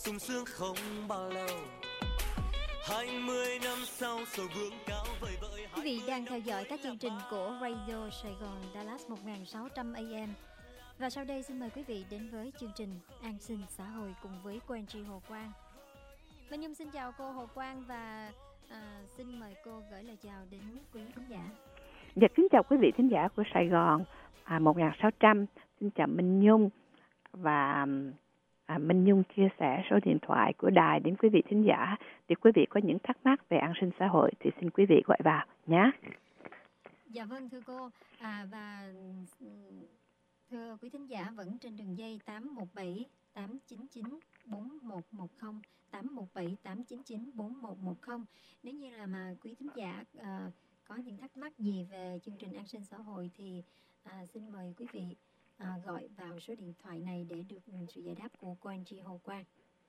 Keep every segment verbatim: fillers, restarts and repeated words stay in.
sung sướng không bao lâu. hai mươi năm sau sầu vương cao vời vợi. Quý vị đang theo dõi các chương trình của Radio Sài Gòn Dallas một nghìn sáu trăm A M. Và sau đây xin mời quý vị đến với chương trình An sinh xã hội cùng với cô Angie Hồ Quang. Minh Nhung xin chào cô Hồ Quang và à, xin mời cô gửi lời chào đến quý khán giả. Dạ, kính chào quý vị khán giả của Sài Gòn à, một nghìn sáu trăm. Xin chào Minh Nhung và à, Minh Nhung chia sẻ số điện thoại của đài đến quý vị khán giả. Thì quý vị có những thắc mắc về an sinh xã hội thì xin quý vị gọi vào nhé. Dạ vâng thưa cô. À, và thưa quý thính giả vẫn trên đường dây tám một bảy tám chín chín bốn một một không, tám một bảy tám chín chín bốn một một không. Nếu như là mà quý thính giả à, có những thắc mắc gì về chương trình an sinh xã hội thì à, xin mời quý vị à, gọi vào số điện thoại này để được sự giải đáp của cô Angie Hồ Quang.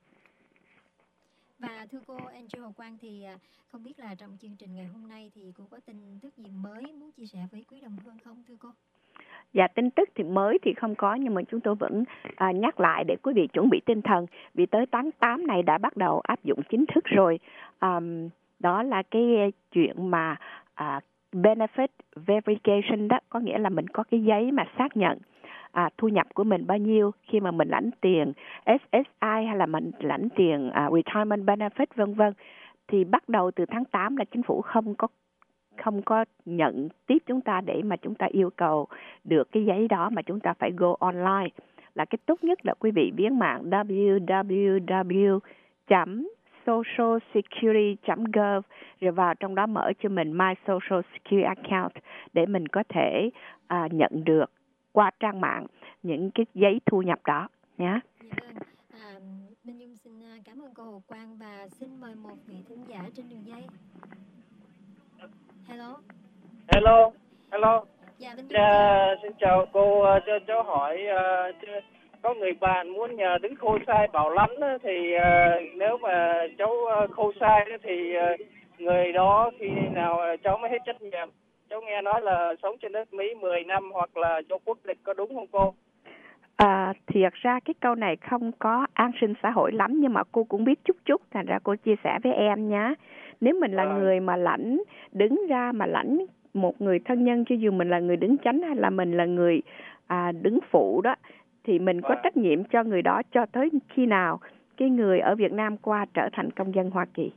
Và thưa cô Angie Hồ Quang thì à, không biết là trong chương trình ngày hôm nay thì cô có tin tức gì mới muốn chia sẻ với quý đồng hương không thưa cô? Dạ, tin tức thì mới thì không có, nhưng mà chúng tôi vẫn à, nhắc lại để quý vị chuẩn bị tinh thần, vì tới tháng tám này đã bắt đầu áp dụng chính thức rồi. À, đó là cái chuyện mà à, benefit verification đó, có nghĩa là mình có cái giấy mà xác nhận à, thu nhập của mình bao nhiêu khi mà mình lãnh tiền ét ét i hay là mình lãnh tiền à, retirement benefit vân vân. Thì bắt đầu từ tháng tám là chính phủ không có không có nhận tiếp chúng ta để mà chúng ta yêu cầu được cái giấy đó, mà chúng ta phải go online. Là cái tốt nhất là quý vị viếng mạng w w w chấm social security chấm gov rồi vào trong đó mở cho mình My Social Security Account để mình có thể à, nhận được qua trang mạng những cái giấy thu nhập đó nhé. Dạ vâng. À, Minh Nhung xin cảm ơn cô Hồ Quang và xin mời một vị thính giả trên đường dây. Hello. Hello. Hello. Dạ, Minh Nhung. Dạ, xin chào cô. Cho cháu hỏi uh, có người bạn muốn nhờ đứng khô sai bảo lãnh thì uh, nếu mà cháu uh, khô sai thì uh, người đó khi nào cháu mới hết trách nhiệm. Cháu nghe nói là sống trên đất Mỹ mười năm hoặc là cho quốc tịch, có đúng không cô? À, thiệt ra cái câu này không có an sinh xã hội lắm, nhưng mà cô cũng biết chút chút, thành ra cô chia sẻ với em nhé. Nếu mình là à. người mà lãnh, đứng ra mà lãnh một người thân nhân, cho dù mình là người đứng chánh hay là mình là người à, đứng phụ đó, thì mình có à. trách nhiệm cho người đó cho tới khi nào cái người ở Việt Nam qua trở thành công dân Hoa Kỳ.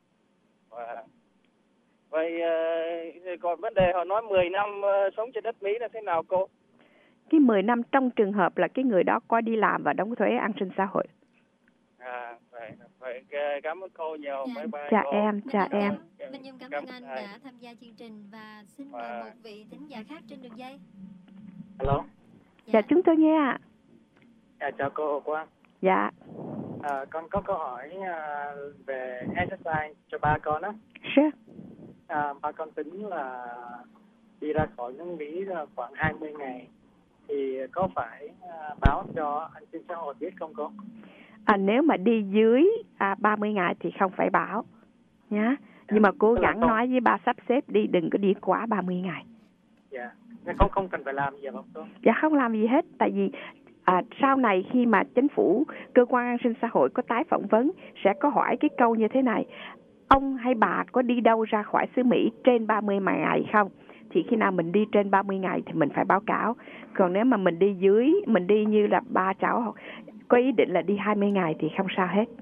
À. Vậy uh, còn vấn đề họ nói mười năm uh, sống trên đất Mỹ là thế nào cô? Cái mười năm trong trường hợp là cái người đó qua đi làm và đóng thuế an sinh xã hội. À, vậy, vậy cảm ơn cô nhiều. Dạ. Bye bye Chào cô. em, chào Minh em. Nhung, Minh Nhung cảm ơn anh đã tham gia chương trình và xin mời à. một vị thính giả khác trên đường dây. Hello. Dạ, dạ chúng tôi nghe ạ. Dạ, chào cô Hồ Quang. Dạ. À, con có câu hỏi uh, về ét ét i cho ba con á. Sure. À, ba con tính là đi ra khỏi nước Mỹ khoảng hai mươi ngày thì có phải uh, báo cho an sinh xã hội biết không cô? À, nếu mà đi dưới à, ba mươi ngày thì không phải báo nhá. Nhưng mà cố gắng nói với ba sắp xếp đi, đừng có đi quá ba mươi ngày. Dạ. Không không cần phải làm gì không cô? Dạ không làm gì hết, tại vì à, sau này khi mà chính phủ, cơ quan an sinh xã hội có tái phỏng vấn sẽ có hỏi cái câu như thế này: ông hay bà có đi đâu ra khỏi xứ Mỹ trên ba mươi ngày không? Thì khi nào mình đi trên ba mươi ngày thì mình phải báo cáo. Còn nếu mà mình đi dưới, mình đi như là ba cháu có ý định là đi hai mươi ngày thì không sao hết.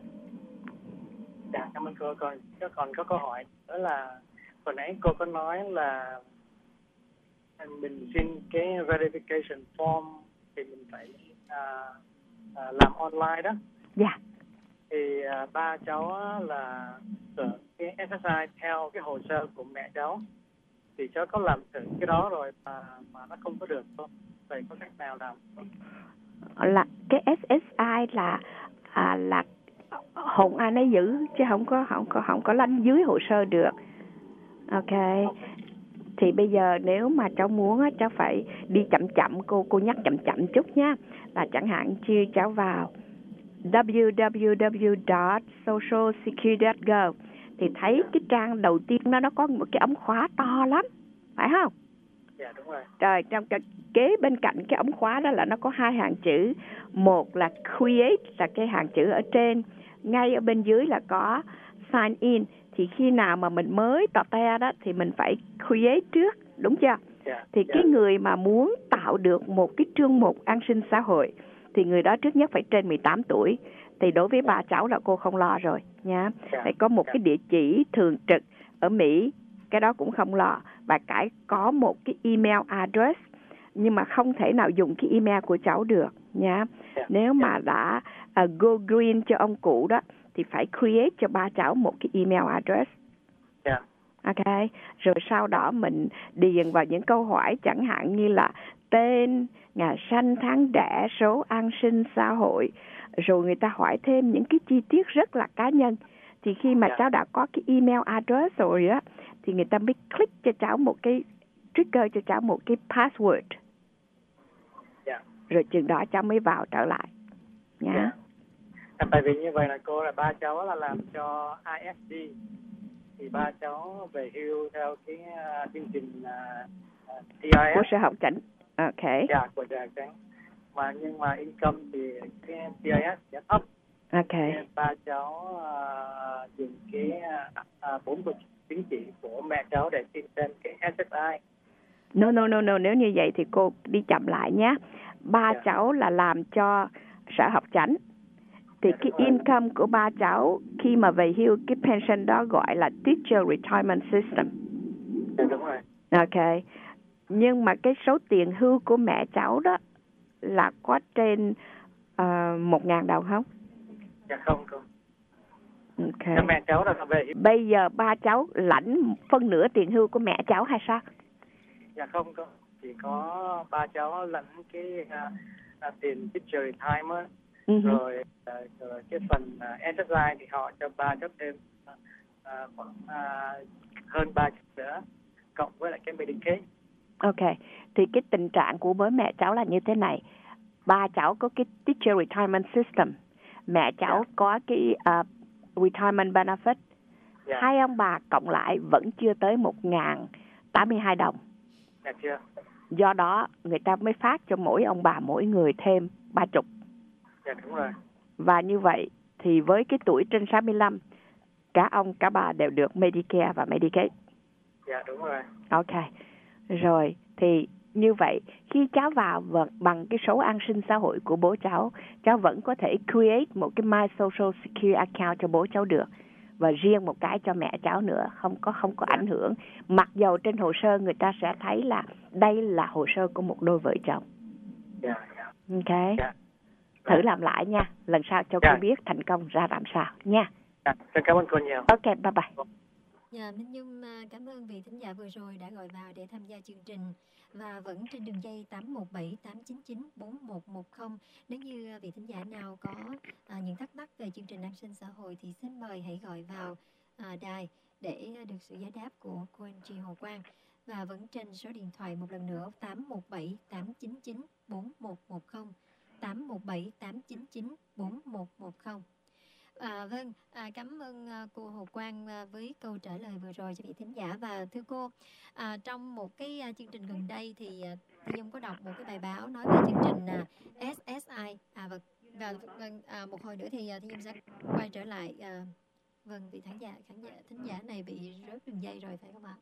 Dạ, cảm ơn cô. Còn, còn có câu hỏi đó là hồi nãy cô có nói là mình xin cái verification form thì mình phải à, à, làm online đó. Dạ. Thì à, ba cháu là ở cái ét ét i theo cái hồ sơ của mẹ cháu. Thì cháu có làm thử cái đó rồi mà, mà nó không có được không? Vậy có cách nào làm không? Là cái ét ét i là à, là hồn ai nấy giữ, chứ không có không có không có lánh dưới hồ sơ được. Ok. okay. Thì bây giờ nếu mà cháu muốn á, cháu phải đi chậm chậm, cô cô nhắc chậm chậm chút nhá. Là chẳng hạn như cháu vào w w w chấm social security chấm gov thì thấy cái trang đầu tiên nó nó có một cái ống khóa to lắm, phải không? Dạ đúng rồi. Rồi trong cái kế bên cạnh cái ống khóa đó là nó có hai hàng chữ, một là create là cái hàng chữ ở trên ngay ở bên dưới là có sign in. Thì khi nào mà mình mới tỏ te đó thì mình phải create trước, đúng chưa? Yeah, thì yeah. cái người mà muốn tạo được một cái chương mục an sinh xã hội thì người đó trước nhất phải trên mười tám tuổi. Thì đối với bà cháu là cô không lo rồi nha. Yeah, Phải có một yeah. cái địa chỉ thường trực ở Mỹ, cái đó cũng không lo. Và cái có một cái email address, nhưng mà không thể nào dùng cái email của cháu được nha. Yeah, Nếu mà đã uh, go green cho ông cụ đó thì phải create cho ba cháu một cái email address. Yeah. Ok, rồi sau đó mình điền vào những câu hỏi chẳng hạn như là tên, ngày sanh, tháng đẻ, số an sinh xã hội. Rồi người ta hỏi thêm những cái chi tiết rất là cá nhân. Thì khi mà Yeah. cháu đã có cái email address rồi á, thì người ta mới click cho cháu một cái, trigger cho cháu một cái password. Yeah. Rồi chừng đó cháu mới vào trở lại nha. Yeah. Tại vì như vậy là cô là ba cháu là làm cho i ét đê, thì ba cháu về hưu theo cái uh, chương trình uh, uh, tê i ét Của Sở Học Chánh. Ok. Yeah, của Sở Học Chánh. Mà nhưng mà income thì cái tê i ét sẽ thấp. Ok. Nên ba cháu uh, dùng cái uh, bốn uh, chứng chỉ của mẹ cháu để xin thêm cái ét ét i. No, no, no, no. Nếu như vậy thì cô đi chậm lại nhé. Ba Yeah. cháu là làm cho Sở Học Chánh. Thì Yeah, cái income của ba cháu khi mà về hưu, cái pension đó gọi là Teacher Retirement System. Yeah, đúng rồi. Ok. Nhưng mà cái số tiền hưu của mẹ cháu đó là có trên uh, một ngàn đồng không? Dạ không, không. Ok. Dạ, mẹ cháu là về hưu. Bây giờ ba cháu lãnh phân nửa tiền hưu của mẹ cháu hay sao? Dạ không, không. Chỉ có ba cháu lãnh cái uh, uh, tiền Teacher Retirement. Uh-huh. Rồi, uh, rồi cái phần uh, ét ét i thì họ cho ba cháu thêm uh, khoảng uh, hơn ba trăm nữa, cộng với lại cái Medicaid. Ok, thì cái tình trạng của bố mẹ cháu là như thế này. Ba cháu có cái Teacher Retirement System, mẹ cháu Yeah. có cái uh, Retirement Benefit. Yeah. Hai ông bà cộng lại vẫn chưa tới một nghìn tám mươi hai đồng. Dạ chưa? Do đó người ta mới phát cho mỗi ông bà mỗi người thêm ba chục. Dạ đúng rồi. Và như vậy thì với cái tuổi trên sáu mươi lăm, cả ông cả bà đều được Medicare và Medicaid. Dạ đúng rồi. Ok. Rồi thì như vậy khi cháu vào bằng cái số an sinh xã hội của bố cháu, cháu vẫn có thể create một cái My Social Security account cho bố cháu được, và riêng một cái cho mẹ cháu nữa, không có không có ảnh hưởng. Mặc dầu trên hồ sơ người ta sẽ thấy là đây là hồ sơ của một đôi vợ chồng. Dạ, dạ. Ok. Dạ. Thử làm lại nha, lần sau cho Dạ. cô biết thành công ra làm sao nha. Dạ. Cảm ơn cô nhiều. Ok, bye bye. Dạ, Minh Nhung cảm ơn vị thính giả vừa rồi đã gọi vào để tham gia chương trình, và vẫn trên đường dây tám một bảy tám chín chín bốn một một không. Nếu như vị thính giả nào có à, những thắc mắc về chương trình an sinh xã hội thì xin mời hãy gọi vào à, đài để được sự giải đáp của cô anh chị Hồ Quang. Và vẫn trên số điện thoại một lần nữa tám một bảy tám chín chín bốn một một không, tám một bảy tám chín chín bốn một một không. À, vâng, à, cảm ơn à, cô Hồ Quang à, với câu trả lời vừa rồi cho vị thính giả. Và thưa cô, à, trong một cái à, chương trình gần đây thì à, Thi Nhung có đọc một cái bài báo nói về chương trình à, ét ét i, à, và, và, và à, một hồi nữa thì à, Thi Nhung sẽ quay trở lại. À, vâng, vị khán giả, khán giả thính giả này bị rớt đường dây rồi phải không ạ?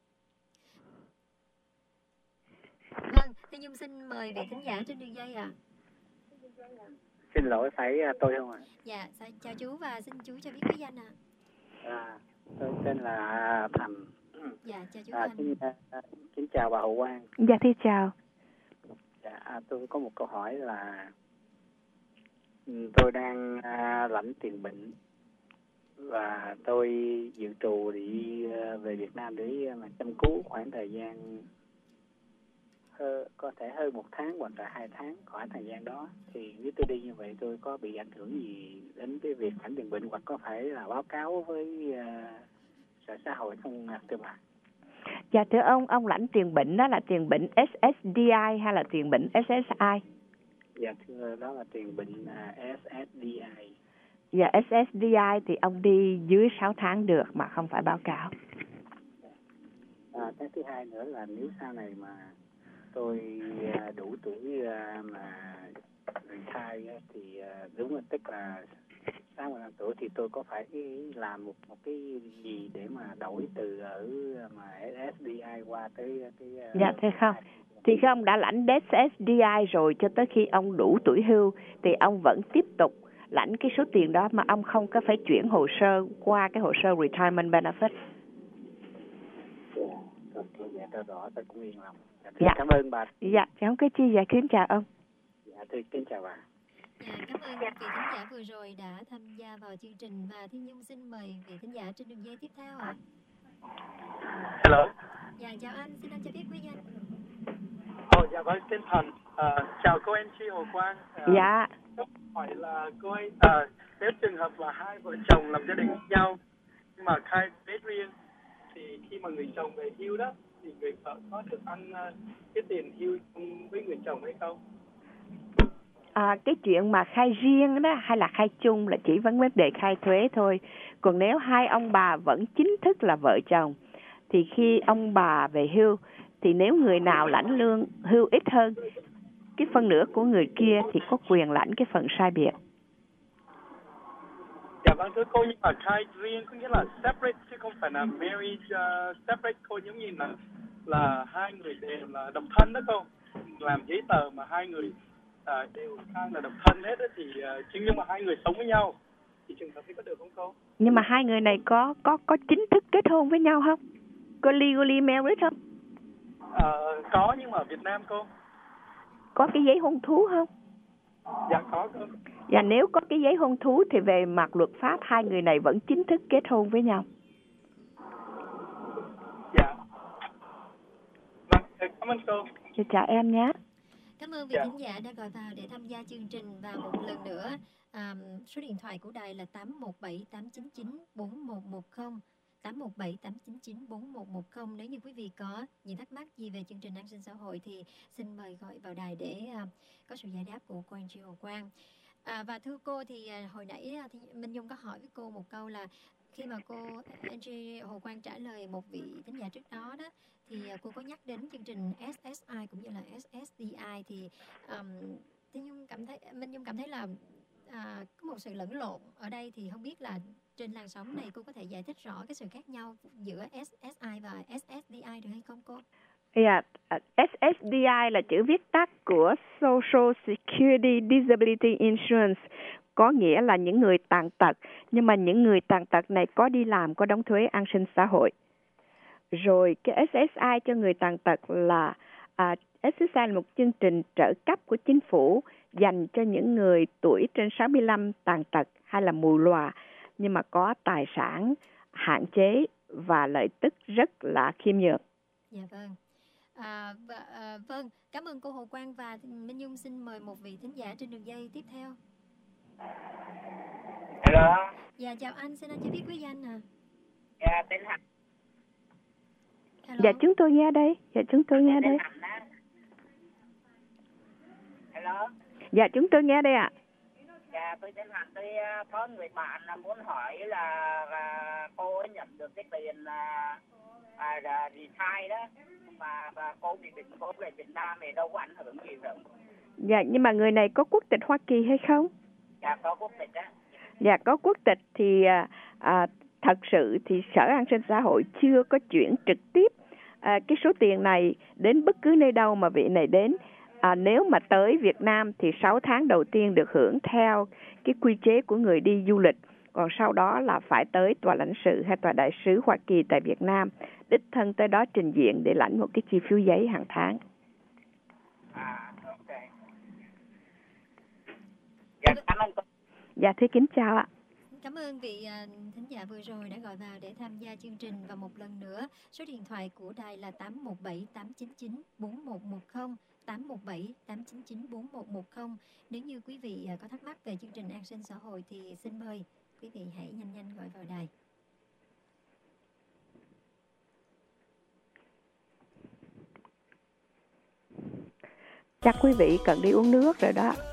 Vâng, Thi Nhung xin mời vị thính giả trên đường dây ạ. À. Xin lỗi, phải tôi không ạ? Dạ, chào chú và xin chú cho biết cái danh ạ. À. À, tôi tên là Thành. Dạ, chào chú à, Thành. Xin, à, kính chào bà Hậu Quang. Dạ, thưa chào. Dạ, à, tôi có một câu hỏi là tôi đang à, lãnh tiền bệnh và tôi dự trù đi à, về Việt Nam để mà chăm cứu khoảng thời gian Hơ, có thể hơn một tháng hoặc là hai tháng, khoảng thời gian đó thì nếu tôi đi như vậy tôi có bị ảnh hưởng gì đến cái việc lãnh tiền bệnh, hoặc có phải là báo cáo với uh, Sở Xã hội không thưa bà? Dạ thưa ông, ông lãnh tiền bệnh đó là tiền bệnh ét ét đê i hay là tiền bệnh ét ét i? Dạ thưa, đó là tiền bệnh uh, ét ét đê i. Dạ ét ét đê i thì ông đi dưới sáu tháng được mà không phải báo cáo. À, cái thứ hai nữa là nếu sau này mà tôi đủ tuổi mà retire thì đúng là tức là tám mười lăm tuổi thì tôi có phải làm một một cái gì để mà đổi từ ở mà ét đê i qua tới cái uh, Dạ thưa không. Thì khi ông đã lãnh ét đê i rồi cho tới khi ông đủ tuổi hưu thì ông vẫn tiếp tục lãnh cái số tiền đó mà ông không có phải chuyển hồ sơ qua cái hồ sơ retirement benefit. Dạ, tôi rõ, tôi cũng yên lòng. Dạ, dạ. Cảm ơn bà. Dạ, không có chi. Dạ, kính chào ông. Dạ, tôi kính chào bà. Dạ, cảm ơn vị thính giả vừa rồi đã tham gia vào chương trình, và Thiên Nhung xin mời vị thính giả trên đường dây tiếp theo ạ. À. Hello. Dạ, chào anh, xin anh cho biết quý danh. Ồ, dạ vâng, tên Thần. À, chào cô em chị Hồ Quang. À, dạ. Câu hỏi là cô ấy, à, nếu trường hợp là hai vợ chồng làm gia đình với nhau nhưng mà khai thuế riêng, thì khi mà người chồng về hưu đó thì người vợ có được ăn uh, cái tiền hưu với người chồng hay không? À, cái chuyện mà khai riêng đó hay là khai chung là chỉ vấn đề khai thuế thôi. Còn nếu hai ông bà vẫn chính thức là vợ chồng thì khi ông bà về hưu thì nếu người nào lãnh lương hưu ít hơn cái phân nửa của người kia thì có quyền lãnh cái phần sai biệt. Dạ vâng thưa cô, nhưng mà khai riêng có nghĩa là separate chứ không phải là marriage uh, separate cô, giống như là là hai người đều là độc thân đó cô, làm giấy tờ mà hai người uh, đều khai là độc thân hết đó, thì uh, chứ nhưng mà hai người sống với nhau thì trường hợp ấy có được không cô? Nhưng mà hai người này có có có chính thức kết hôn với nhau không? Có legally married không? Uh, có, nhưng mà ở Việt Nam cô. Có cái giấy hôn thú không? Dạ có cô. Và nếu có cái giấy hôn thú thì về mặt luật pháp hai người này vẫn chính thức kết hôn với nhau. Dạ. Vâng, cảm ơn cô. Chào em nhé. Cảm ơn vị thính giả đã gọi vào để tham gia chương trình, và một lần nữa à, số điện thoại của đài là tám một bảy tám chín chín bốn một một không, tám một bảy tám chín chín bốn một một không. Nếu như quý vị có những thắc mắc gì về chương trình an sinh xã hội thì xin mời gọi vào đài để à, có sự giải đáp của cô Angie Hồ Quang. À, và thưa cô thì à, hồi nãy thì Minh Nhung có hỏi với cô một câu là khi mà cô Angie Hồ Quang trả lời một vị thính giả trước đó đó, thì à, cô có nhắc đến chương trình ét ét i cũng như là ét ét đê i, thì um, Nhung cảm thấy Minh Nhung cảm thấy là à, có một sự lẫn lộn ở đây, thì không biết là trên làn sóng này cô có thể giải thích rõ cái sự khác nhau giữa ét ét i và ét ét đê i được hay không cô? Yeah, ét ét đê i là chữ viết tắt của Social Security Disability Insurance, có nghĩa là những người tàn tật, nhưng mà những người tàn tật này có đi làm, có đóng thuế an sinh xã hội. Rồi cái ét ét i cho người tàn tật là à, ét ét i là một chương trình trợ cấp của chính phủ dành cho những người tuổi trên sáu mươi lăm tàn tật hay là mù lòa, nhưng mà có tài sản hạn chế và lợi tức rất là khiêm nhường. Dạ vâng. À, và, à, vâng, cảm ơn cô Hồ Quang, và Minh Nhung xin mời một vị thính giả trên đường dây tiếp theo. Hello. Dạ chào anh, xin anh cho biết quý danh à. Dạ tên Hạnh. Hello. Dạ chúng tôi nghe đây, dạ chúng tôi nghe đây. Hello. Dạ chúng tôi nghe đây ạ. À. Dạ tôi tên Hạnh, tôi có người bạn là muốn hỏi là, là cô ấy nhận được cái tiền là à, là retire đó, mà và cô bị bệnh, cô về Việt Nam thì đâu có ảnh hưởng gì đâu. Dạ nhưng mà người này có quốc tịch Hoa Kỳ hay không? Dạ có quốc tịch á. Dạ có quốc tịch thì à, thật sự thì Sở An sinh xã hội chưa có chuyển trực tiếp à, cái số tiền này đến bất cứ nơi đâu mà vị này đến. À, nếu mà tới Việt Nam thì sáu tháng đầu tiên được hưởng theo cái quy chế của người đi du lịch. Còn sau đó là phải tới tòa lãnh sự hay tòa đại sứ Hoa Kỳ tại Việt Nam, đích thân tới đó trình diện để lãnh một cái chi phiếu giấy hàng tháng. À, ok. Dạ, cảm ơn cô. Dạ, thưa kính chào ạ. Cảm ơn vị thính giả vừa rồi đã gọi vào để tham gia chương trình, và một lần nữa số điện thoại của đài là tám một bảy tám chín chín bốn một một không, tám một bảy tám chín chín bốn một một không. Nếu như quý vị có thắc mắc về chương trình an sinh xã hội thì xin mời quý vị hãy nhanh nhanh gọi vào đài. Chắc quý vị cần đi uống nước rồi đó.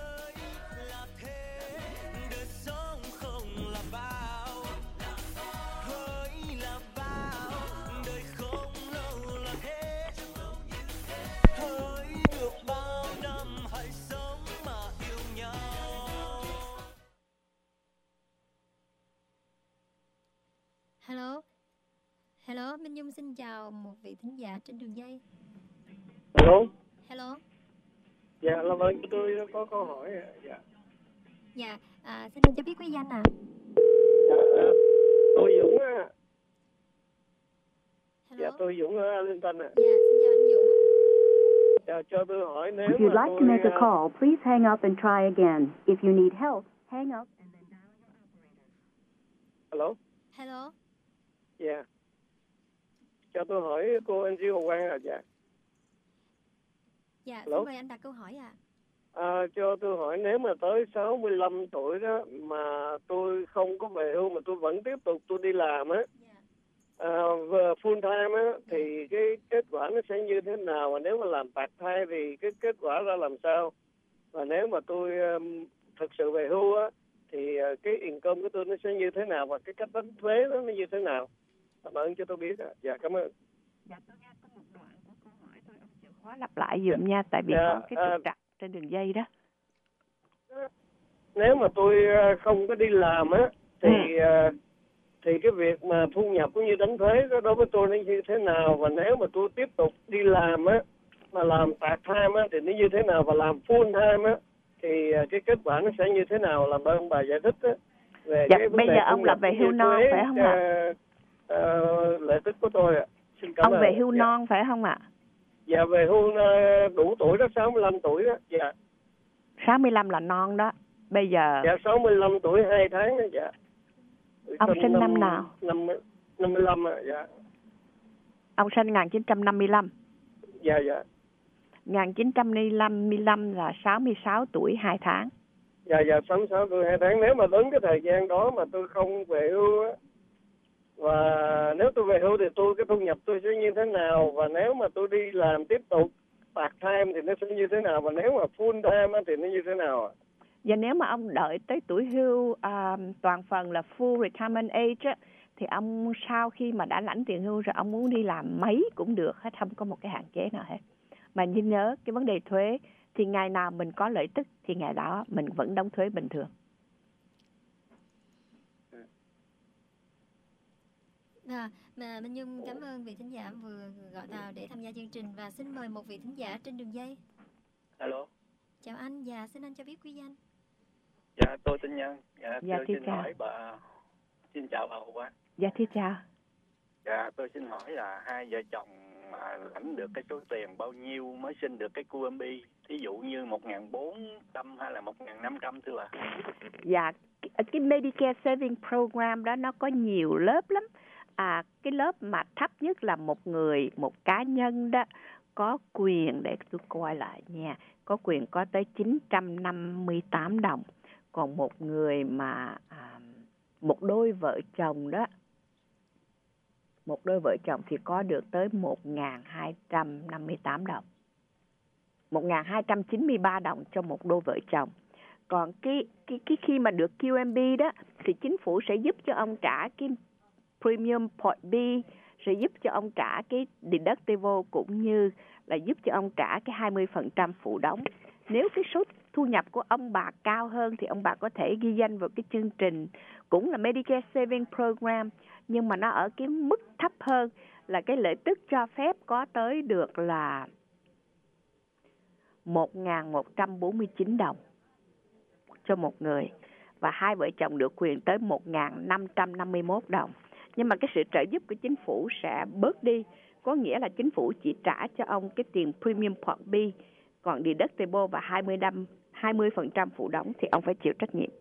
Hello. Hello, Minh Nhung xin chào một vị thính giả trên đường dây. Hello. Hello. Dạ, là vâng, tôi có câu hỏi. Dạ. Dạ, à, xin anh cho biết quý danh ạ. À? Dạ, tôi Dũng á. Hello. Dạ, tôi Dũng ở Arlington ạ. Dạ, xin chào anh Dũng. Dạ, cho tôi hỏi nếu If you'd mà like tôi... to make a call, please hang up and try again. If you need help, hang up and then dial your operator. Hello. Hello. Dạ. Cho tôi hỏi cô anh Diêu Hồ Quang à. Dạ. Dạ, Hello? xin mời anh đặt câu hỏi ạ. À. À, cho tôi hỏi nếu mà tới sáu mươi lăm tuổi đó mà tôi không có về hưu mà tôi vẫn tiếp tục tôi đi làm á, à, full time á, thì cái kết quả nó sẽ như thế nào? Và nếu mà làm part time thì cái kết quả ra làm sao? Và nếu mà tôi um, thực sự về hưu á thì uh, cái income của tôi nó sẽ như thế nào và cái cách đánh thuế đó nó như thế nào? Cảm ơn cho tôi biết ạ. Dạ, cảm ơn. Dạ, tôi nghe có một đoạn của câu hỏi tôi, ông chịu khó lặp lại dùm nha, tại vì dạ, có cái trục trặc trên đường dây đó. Nếu mà tôi không có đi làm á thì ừ. thì cái việc mà thu nhập cũng như đánh thuế đó đối với tôi nó như thế nào, và nếu mà tôi tiếp tục đi làm á mà làm part time á thì nó như thế nào, và làm full time á thì cái kết quả nó sẽ như thế nào? Làm ơn bà giải thích á về dạ, cái bây giờ ông là về hưu non phải không ạ? Uh, lợi tức của tôi ạ. Xin cảm ông ơn. về hưu dạ. non phải không ạ? Dạ, về hưu uh, đủ tuổi đó, sáu mươi lăm tuổi đó. Dạ. sáu mươi lăm là non đó. Bây giờ dạ sáu mươi lăm tuổi hai tháng đó. Dạ. Ông sinh năm nào? Năm năm mươi lăm ạ. Dạ. Ông sinh một nghìn chín trăm năm mươi lăm. Dạ dạ. một nghìn chín trăm năm mươi lăm là sáu mươi sáu tuổi hai tháng. Dạ dạ sáu mươi sáu tuổi hai tháng. Nếu mà đến cái thời gian đó mà tôi không về hưu á, và nếu tôi về hưu thì tôi cái thu nhập tôi sẽ như thế nào, và nếu mà tôi đi làm tiếp tục part time thì nó sẽ như thế nào, và nếu mà full time thì nó như thế nào ạ? Và nếu mà ông đợi tới tuổi hưu uh, toàn phần là full retirement age á, thì ông sau khi mà đã lãnh tiền hưu rồi ông muốn đi làm mấy cũng được hết, không có một cái hạn chế nào hết. Mà nên nhớ cái vấn đề thuế thì ngày nào mình có lợi tức thì ngày đó mình vẫn đóng thuế bình thường. À, mà Minh Nhung cảm ơn vị thính giả vừa gọi vào để tham gia chương trình, và xin mời một vị thính giả trên đường dây. Alo. Chào anh, và xin anh cho biết quý danh. Dạ, tôi tên Nhân. Dạ, dạ tôi xin chào. hỏi bà. Xin chào bà Hồ Quang. Dạ, thưa chào. Dạ, tôi xin hỏi là hai vợ chồng mà lãnh được cái số tiền bao nhiêu mới xin được cái quy em bê? Thí dụ như một nghìn bốn trăm hay là một nghìn năm trăm thưa bà? Dạ, cái, cái Medicare Saving Program đó nó có nhiều lớp lắm. À, cái lớp mà thấp nhất là một người, một cá nhân đó có quyền, để tôi coi lại nha, có quyền có tới chín trăm năm mươi tám đồng. Còn một người mà à, một đôi vợ chồng đó, một đôi vợ chồng thì có được tới một nghìn hai trăm năm mươi tám đồng. một nghìn hai trăm chín mươi ba đồng cho một đôi vợ chồng. Còn cái, cái, cái khi mà được quy em bê đó thì chính phủ sẽ giúp cho ông trả cái Premium Part B, sẽ giúp cho ông trả cái deductible cũng như là giúp cho ông trả cái hai mươi phần trăm phụ đóng. Nếu cái số thu nhập của ông bà cao hơn thì ông bà có thể ghi danh vào cái chương trình cũng là Medicare Saving Program, nhưng mà nó ở cái mức thấp hơn, là cái lợi tức cho phép có tới được là một nghìn một trăm bốn mươi chín đồng cho một người, và hai vợ chồng được quyền tới một nghìn năm trăm năm mươi mốt đồng. Nhưng mà cái sự trợ giúp của chính phủ sẽ bớt đi, có nghĩa là chính phủ chỉ trả cho ông cái tiền Premium Part B, còn deductible và hai mươi phần trăm phụ đóng thì ông phải chịu trách nhiệm.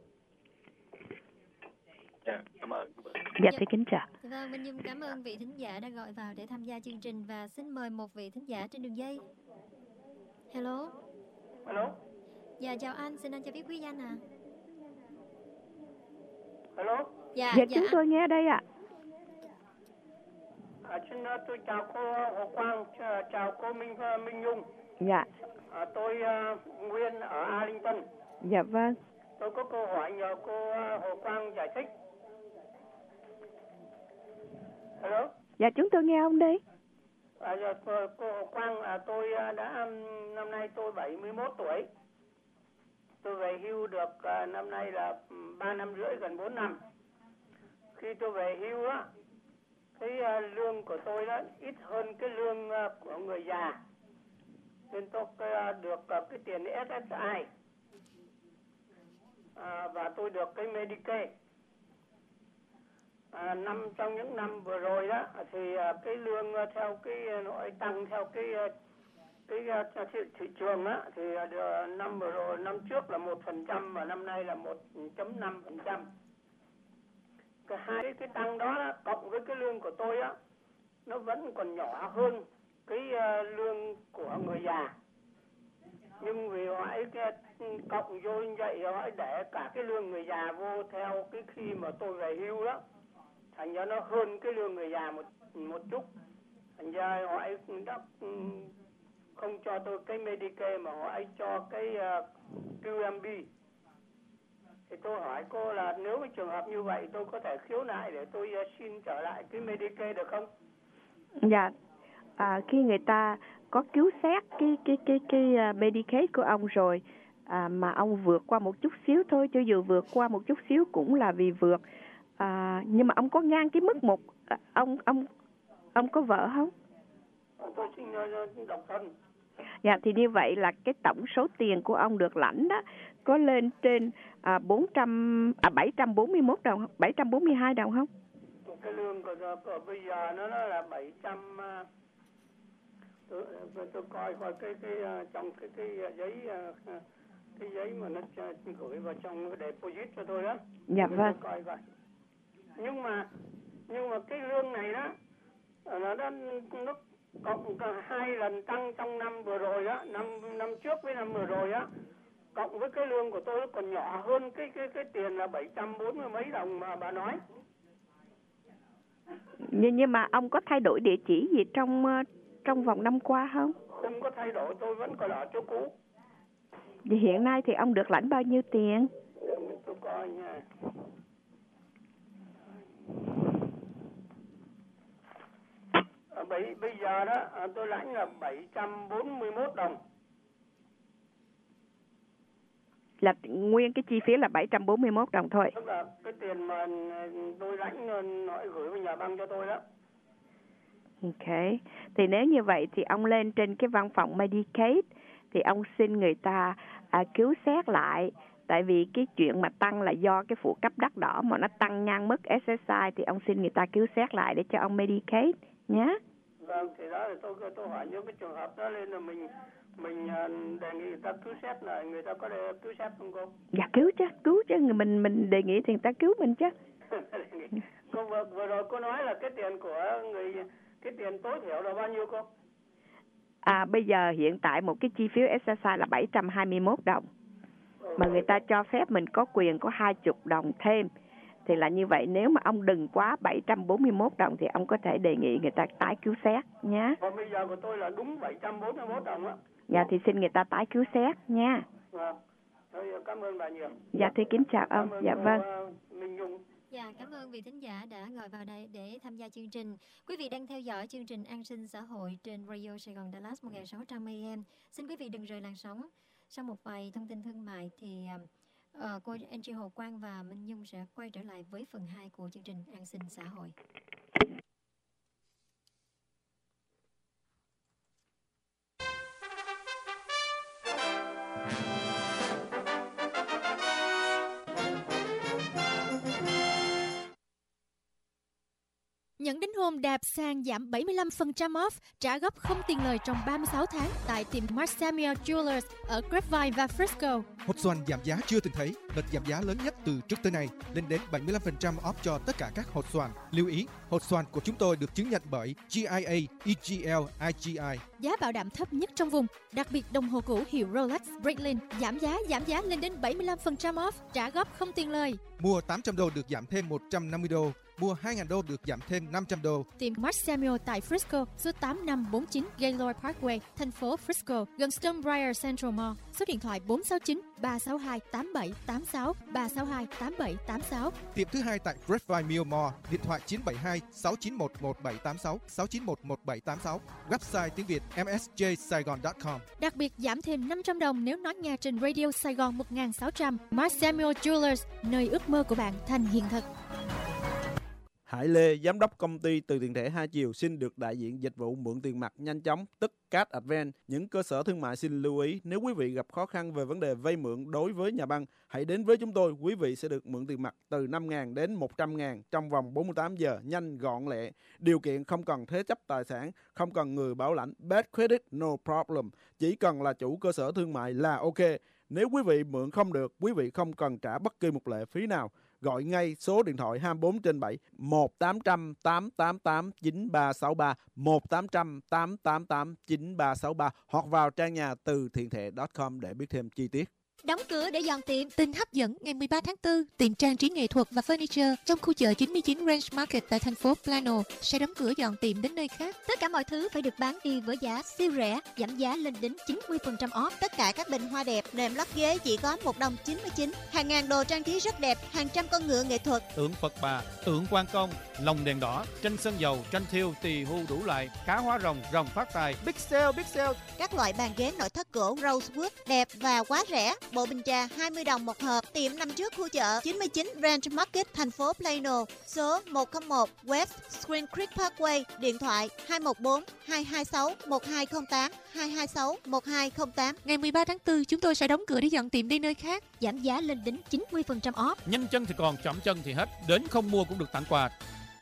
Dạ, cảm ơn. Dạ, thưa kính chào. Vâng, Minh Nhung cảm ơn vị thính giả đã gọi vào để tham gia chương trình, và xin mời một vị thính giả trên đường dây. Hello. Hello. Dạ, chào anh, xin anh cho biết quý danh à? Hello. Dạ, dạ, dạ chúng tôi nghe đây ạ. À, xin tôi chào cô Hồ Quang, chào cô Minh Minh Nhung. Dạ. À, tôi uh, Nguyên ở Arlington. Dạ vâng. Tôi có câu hỏi nhờ cô uh, Hồ Quang giải thích. Hello. Dạ, chúng tôi nghe ông đi. À, dạ, cô, cô Hồ Quang, à, tôi uh, đã um, năm nay tôi bảy mươi mốt tuổi. Tôi về hưu được uh, năm nay là ba năm rưỡi, gần bốn năm. Khi tôi về hưu á, cái uh, lương của tôi đó ít hơn cái lương uh, của người già, nên tôi uh, được uh, cái tiền ét ét i, uh, và tôi được cái Medicaid. À, năm trong những năm vừa rồi đó thì uh, cái lương uh, theo cái uh, nội tăng theo cái uh, cái uh, thị, thị trường á thì uh, năm vừa rồi, năm trước là một phần trăm và năm nay là một chấm năm phần trăm. Cái hai cái tăng đó, đó cộng với cái lương của tôi á nó vẫn còn nhỏ hơn cái uh, lương của người già, nhưng vì họ ấy cái, cộng vô như vậy họ ấy để cả cái lương người già vô theo cái khi mà tôi về hưu đó, thành ra nó hơn cái lương người già một một chút, thành ra họ ấy đã không cho tôi cái Medicaid mà họ ấy cho cái uh, quy em bê. Thì tôi hỏi cô là nếu cái trường hợp như vậy tôi có thể khiếu nại để tôi uh, xin trở lại cái Medicaid được không? Dạ, à, khi người ta có cứu xét cái cái cái cái uh, Medicaid của ông rồi, à, mà ông vượt qua một chút xíu thôi, cho dù vượt qua một chút xíu cũng là vì vượt. À, nhưng mà ông có ngang cái mức một à, ông ông ông có vợ không? Tôi xin uh, độc thân. Dạ, thì như vậy là cái tổng số tiền của ông được lãnh đó có lên trên à, bốn trăm à bảy trăm bốn mươi mốt đồng, bảy trăm bốn mươi hai đồng không? Cái lương của, của bây giờ nó, nó là bảy trăm. Uh, tôi, tôi coi coi cái cái uh, trong cái cái giấy uh, cái giấy mà nó gửi vào trong cái deposit cho tôi đó. Dạ vâng. Coi coi. Nhưng mà nhưng mà cái lương này đó nó nó, nó cộng cả hai lần tăng trong năm vừa rồi đó, năm năm trước với năm vừa rồi á, cộng với cái lương của tôi còn nhỏ hơn cái cái cái tiền là bảy trăm bốn mươi mấy đồng mà bà nói. Nhưng nhưng mà ông có thay đổi địa chỉ gì trong trong vòng năm qua không? Không có thay đổi, tôi vẫn còn ở chỗ cũ. Vì hiện nay thì ông được lãnh bao nhiêu tiền? Tôi coi nha. Bây, bây giờ đó tôi lãnh là bảy trăm bốn mươi mốt đồng. Là nguyên cái chi phí là bảy trăm bốn mươi mốt đồng thôi. Tức là cái tiền mà tôi lãnh nói gửi vào nhà băng cho tôi đó. Ok. Thì nếu như vậy thì ông lên trên cái văn phòng Medicaid thì ông xin người ta à, cứu xét lại. Tại vì cái chuyện mà tăng là do cái phụ cấp đắt đỏ mà nó tăng ngang mức ét ét i thì ông xin người ta cứu xét lại để cho ông Medicaid nhé. Vâng, thì đó là tôi tôi hỏi những cái trường hợp đó lên là mình mình đề nghị người ta cứu xét lại, người ta có đề cứu xét không cô? Dạ cứu chứ, cứu chứ, mình mình đề nghị thì người ta cứu mình chứ. Cô vừa, vừa rồi cô nói là cái tiền của người, cái tiền tối thiểu là bao nhiêu cô? À bây giờ hiện tại một cái chi phiếu ét ét i là bảy trăm hai mươi mốt đồng. Ừ. Mà người ta cho phép mình có quyền có hai mươi đồng thêm. Thì là như vậy, nếu mà ông đừng quá bảy trăm bốn mươi mốt đồng thì ông có thể đề nghị người ta tái cứu xét nhé. Còn bây giờ của tôi là đúng bảy trăm bốn mươi mốt đồng á. Dạ thì xin người ta tái cứu xét nha. Vâng. Thôi cảm ơn bà nhiều. Dạ thưa kính chào ông. Dạ vâng. Minh Nhung. Dạ, cảm ơn vị thính giả đã gọi vào đây để tham gia chương trình. Quý vị đang theo dõi chương trình An sinh xã hội trên Radio Sài Gòn Dallas một nghìn sáu trăm a em. Xin quý vị đừng rời làn sóng. Sau một vài thông tin thương mại thì uh, cô Angie Hồ Quang và Minh Nhung sẽ quay trở lại với phần hai của chương trình An sinh xã hội. Nhận đính hôn đạp sàn giảm bảy mươi lăm phần trăm off, trả góp không tiền lời trong ba mươi sáu tháng tại tiệm Mark Samuel Jewelers ở Grapevine và Frisco. Hot Xoàn giảm giá chưa từng thấy, đợt giảm giá lớn nhất từ trước tới nay, lên đến bảy mươi lăm phần trăm off cho tất cả các hột xoàn. Lưu ý, hột xoàn của chúng tôi được chứng nhận bởi G I A, E G L, I G I. Giá bảo đảm thấp nhất trong vùng, đặc biệt đồng hồ cũ hiệu Rolex Breitling giảm giá giảm giá lên đến bảy mươi lăm phần trăm off, trả góp không tiền lời. Mua tám trăm đô được giảm thêm một trăm năm mươi đô. Mua hai nghìn đô được giảm thêm năm trăm đô. Tiệm Mark Samuel tại Frisco, số tám năm bốn chín Gaylord Parkway, thành phố Frisco, gần Stonebriar Central Mall. Số điện thoại bốn sáu chín ba sáu hai tám bảy tám sáu, ba sáu hai tám bảy tám sáu. Tiệm thứ hai tại Grapevine Mill Mall, điện thoại chín bảy hai sáu chín một một bảy tám sáu, sáu chín một một bảy tám sáu. Website tiếng Việt m s j saigon chấm com. Đặc biệt giảm thêm năm trăm đồng nếu nói nghe trên Radio Sài Gòn một nghìn sáu trăm. Mark Samuel Jewelers, nơi ước mơ của bạn thành hiện thực. Hải Lê, giám đốc công ty Từ Tiền Thể Hai Chiều xin được đại diện dịch vụ mượn tiền mặt nhanh chóng, tức Cash Advance. Những cơ sở thương mại xin lưu ý, nếu quý vị gặp khó khăn về vấn đề vay mượn đối với nhà băng, hãy đến với chúng tôi. Quý vị sẽ được mượn tiền mặt từ năm nghìn đến một trăm nghìn trong vòng bốn mươi tám giờ, nhanh gọn lẹ. Điều kiện không cần thế chấp tài sản, không cần người bảo lãnh, bad credit, no problem. Chỉ cần là chủ cơ sở thương mại là ok. Nếu quý vị mượn không được, quý vị không cần trả bất kỳ một lệ phí nào. Gọi ngay số điện thoại hai mươi bốn trên bảy một tám trăm tám tám tám chín ba sáu ba một tám trăm tám tám tám chín ba sáu ba hoặc vào trang nhà từ thiện thể chấm com để biết thêm chi tiết. Đóng cửa để dọn tiệm. Tin hấp dẫn ngày mười ba tháng tư, tiệm trang trí nghệ thuật và furniture trong khu chợ chín mươi chín Range Market tại thành phố Plano sẽ đóng cửa dọn tiệm đến nơi khác. Tất cả mọi thứ phải được bán đi với giá siêu rẻ, giảm giá lên đến chín mươi phần trăm off. Tất cả các bình hoa đẹp, nệm lót ghế chỉ có một đồng chín mươi chín. Hàng ngàn đồ trang trí rất đẹp, hàng trăm con ngựa nghệ thuật. Tượng Phật Bà, tượng Quan Công, lồng đèn đỏ, tranh sơn dầu, tranh thiêu, tỳ hưu đủ loại, cá hóa rồng, rồng phát tài. Big sale, big sale. Các loại bàn ghế nội thất gỗ Rosewood đẹp và quá rẻ. Bộ bình trà hai mươi đồng một hộp. Tiệm nằm trước khu chợ chín mươi chín Ranch Market, thành phố Plano. Số một không một West Spring Creek Parkway. Điện thoại hai một bốn hai hai sáu một hai không tám hai hai sáu một hai không tám. Ngày mười ba tháng tư, chúng tôi sẽ đóng cửa để dọn tiệm đi nơi khác. Giảm giá lên đến chín mươi phần trăm off. Nhanh chân thì còn, chậm chân thì hết. Đến không mua cũng được tặng quà.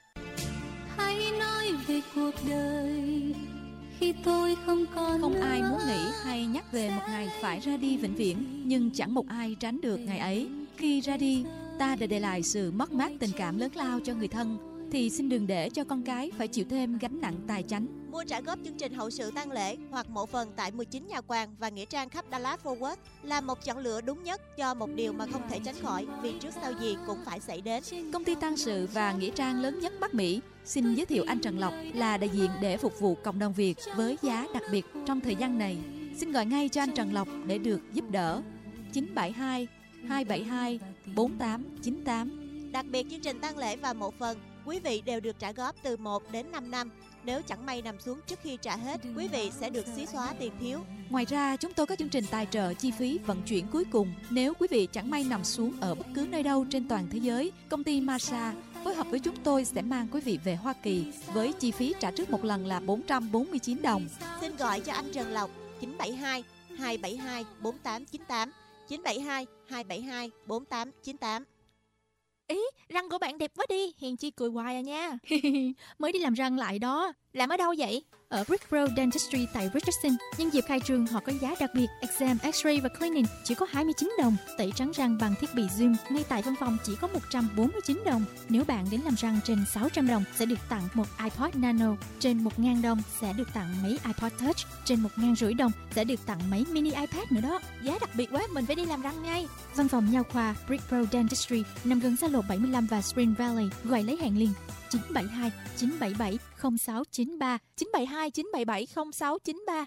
Hãy nói về cuộc đời khi tôi không còn. Không ai muốn nghĩ hay nhắc về một ngày phải ra đi vĩnh viễn, nhưng chẳng một ai tránh được ngày ấy. Khi ra đi, ta đã để lại sự mất mát tình cảm lớn lao cho người thân, thì xin đừng để cho con cái phải chịu thêm gánh nặng tài chánh. Mua trả góp chương trình hậu sự tang lễ hoặc mộ phần tại mười chín nhà quàng và nghĩa trang khắp Dallas Fort Worth là một chọn lựa đúng nhất cho một điều mà không thể tránh khỏi, vì trước sau gì cũng phải xảy đến. Công ty tang sự và nghĩa trang lớn nhất Bắc Mỹ xin giới thiệu anh Trần Lộc là đại diện để phục vụ cộng đồng Việt với giá đặc biệt trong thời gian này. Xin gọi ngay cho anh Trần Lộc để được giúp đỡ. chín bảy hai hai bảy hai bốn tám chín tám. Đặc biệt chương trình tang lễ và mộ phần, quý vị đều được trả góp từ một đến năm năm. Nếu chẳng may nằm xuống trước khi trả hết, quý vị sẽ được xí xóa tiền thiếu. Ngoài ra, chúng tôi có chương trình tài trợ chi phí vận chuyển cuối cùng. Nếu quý vị chẳng may nằm xuống ở bất cứ nơi đâu trên toàn thế giới, công ty Masa phối hợp với chúng tôi sẽ mang quý vị về Hoa Kỳ với chi phí trả trước một lần là bốn trăm bốn mươi chín đồng. Xin gọi cho anh Trần Lộc chín bảy hai hai bảy hai bốn tám chín tám chín bảy hai hai bảy hai bốn tám chín tám. Ý, răng của bạn đẹp quá đi, hiền chi cười hoài à nha. Mới đi làm răng lại đó. Làm ở đâu vậy? Ở Brickbro Dentistry tại Richardson. Nhân dịp khai trương họ có giá đặc biệt exam, x-ray và cleaning chỉ có hai mươi chín đồng. Tẩy trắng răng bằng thiết bị Zoom ngay tại văn phòng chỉ có một trăm bốn mươi chín đồng. Nếu bạn đến làm răng trên sáu trăm đồng sẽ được tặng một iPod Nano. Trên một nghìn đồng sẽ được tặng máy iPod Touch. Trên một nghìn rưỡi đồng sẽ được tặng máy mini iPad nữa đó. Giá đặc biệt quá, mình phải đi làm răng ngay. Văn phòng nha khoa Brickbro Dentistry nằm gần xa lộ bảy mươi lăm và Spring Valley. Gọi lấy hẹn liền chín bảy hai chín bảy bảy không sáu chín ba chín bảy hai chín bảy bảy không sáu chín ba.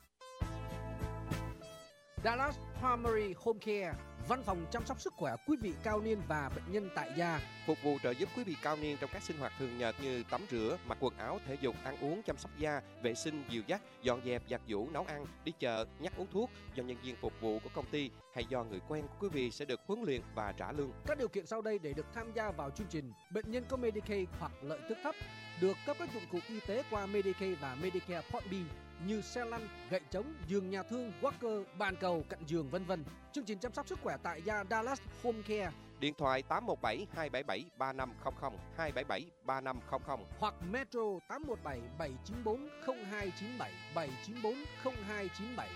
Dallas Primary Home Care, văn phòng chăm sóc sức khỏe quý vị cao niên và bệnh nhân tại gia, phục vụ trợ giúp quý vị cao niên trong các sinh hoạt thường nhật như tắm rửa, mặc quần áo, thể dục, ăn uống, chăm sóc da, vệ sinh, dìu dắt, dọn dẹp, giặt giũ, nấu ăn, đi chợ, nhắc uống thuốc do nhân viên phục vụ của công ty hay do người quen của quý vị sẽ được huấn luyện và trả lương. Các điều kiện sau đây để được tham gia vào chương trình: bệnh nhân có Medicaid hoặc lợi tức thấp, được cấp các dụng cụ y tế qua Medicaid và Medicare Part B như xe lăn, gậy trống, giường nhà thương, walker, bàn cầu, cạnh giường vân vân. Chương trình chăm sóc sức khỏe tại gia Dallas Home Care. Điện thoại tám một bảy hai bảy bảy ba năm không không hai bảy bảy ba năm không không hoặc Metro tám một bảy bảy chín bốn không hai chín bảy bảy chín bốn không hai chín bảy.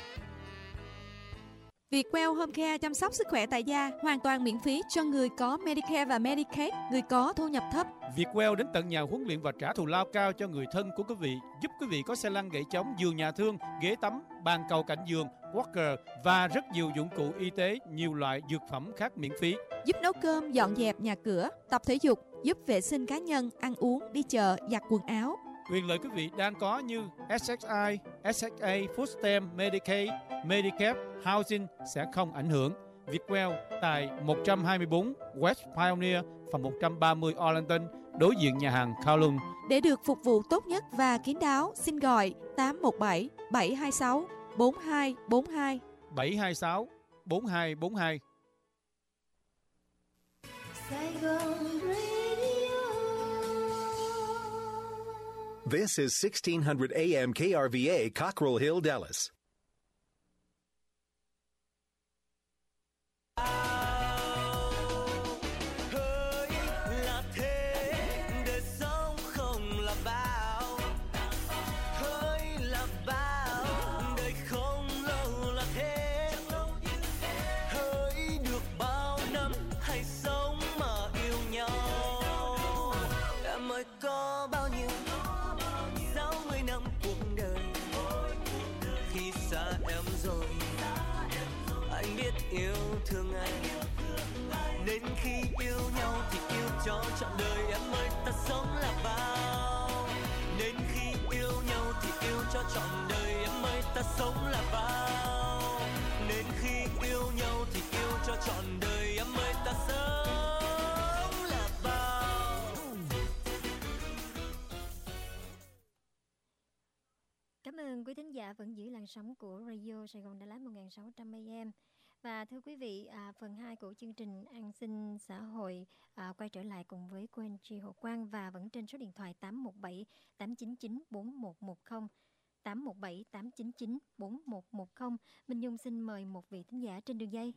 Vietwell Home Care chăm sóc sức khỏe tại gia hoàn toàn miễn phí cho người có Medicare và Medicaid, người có thu nhập thấp. Vietwell đến tận nhà huấn luyện và trả thù lao cao cho người thân của quý vị, giúp quý vị có xe lăn, gậy chống, giường nhà thương, ghế tắm, bàn cầu cạnh giường, walker và rất nhiều dụng cụ y tế, nhiều loại dược phẩm khác miễn phí. Giúp nấu cơm, dọn dẹp nhà cửa, tập thể dục, giúp vệ sinh cá nhân, ăn uống, đi chợ, giặt quần áo. Quyền lợi quý vị đang có như ét ét i, ét ét a, Food Stamp, Medicaid, Medicare, Housing sẽ không ảnh hưởng. Vietwell tại một trăm hai mươi bốn West Pioneer, phòng một trăm ba mươi Arlington, đối diện nhà hàng Kowloon. Để được phục vụ tốt nhất và kín đáo, xin gọi tám một bảy bảy hai sáu bốn hai bốn hai bảy hai sáu bốn hai bốn hai. Sài Gòn Radio. This is sixteen hundred A M K R V A, Cockrell Hill, Dallas. Yêu thương anh nên khi yêu nhau thì yêu cho trọn đời em ơi ta sống là bao nên khi yêu nhau thì yêu cho trọn đời em ơi ta sống là bao nên khi yêu nhau thì yêu cho trọn đời em ơi ta sống là bao. Cảm ơn quý thính giả vẫn giữ làn sóng của Radio Sài Gòn Đà Lạt một nghìn sáu trăm A M. Và thưa quý vị, à, phần hai của chương trình An sinh xã hội à, quay trở lại cùng với cô anh chị Hồ Quang và vẫn trên số điện thoại tám một bảy tám chín chín bốn một một không, tám một bảy tám chín chín bốn một một không. Minh Nhung xin mời một vị thính giả trên đường dây.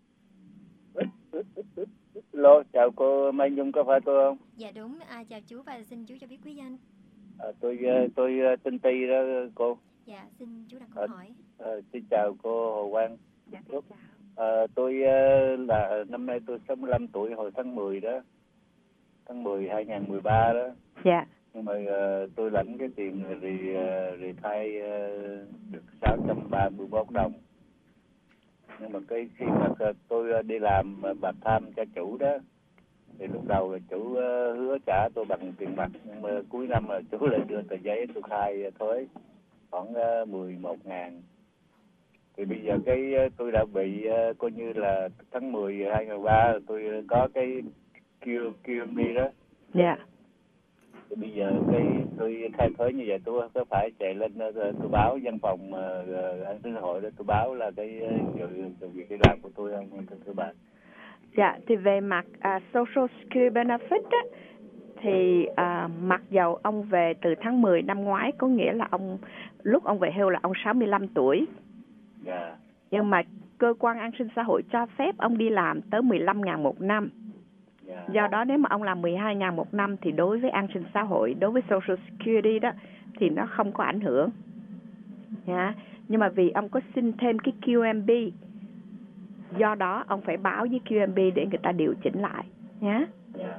Hello, chào cô Mai Nhung, có phải tôi không? Dạ đúng, à, chào chú và xin chú cho biết quý danh. À, tôi tôi tên Ty đó cô. Dạ, xin chú đặt câu à, hỏi. À, xin chào cô Hồ Quang. Dạ, chào. À, tôi là năm nay tôi sáu mươi lăm tuổi, hồi tháng mười đó, tháng mười hai nghìn mười ba đó. Dạ. Nhưng mà uh, tôi lãnh cái tiền re, uh, retire uh, được sáu trăm ba mươi mốt đồng. Nhưng mà cái khi mà tôi đi làm bạc tham cho chủ đó, thì lúc đầu chủ uh, hứa trả tôi bằng tiền mặt, nhưng mà cuối năm là chủ lại đưa tờ giấy tôi khai thuế khoảng uh, mười một ngàn. Thì bây giờ cái tôi đã bị uh, coi như là tháng mười hai nghìn không trăm mười ba tôi có cái Q, quy em bê đó. Dạ. Yeah. Thì bây giờ cái tôi khai thuế như vậy tôi có phải chạy lên uh, tôi báo văn phòng uh, an sinh xã hội đó, tôi báo là cái uh, việc đi làm của tôi không thưa bà? Dạ, thì về mặt uh, Social Security Benefit á, thì uh, mặc dầu ông về từ tháng mười năm ngoái, có nghĩa là ông lúc ông về hưu là ông sáu mươi lăm tuổi. Yeah. Nhưng mà cơ quan an sinh xã hội cho phép ông đi làm tới mười lăm ngàn một năm. Yeah. Do đó nếu mà ông làm mười hai ngàn một năm thì đối với an sinh xã hội, đối với Social Security đó thì nó không có ảnh hưởng. Yeah. Nhưng mà vì ông có xin thêm cái Q M B, do đó ông phải báo với Q M B để người ta điều chỉnh lại nhé. Yeah. Yeah.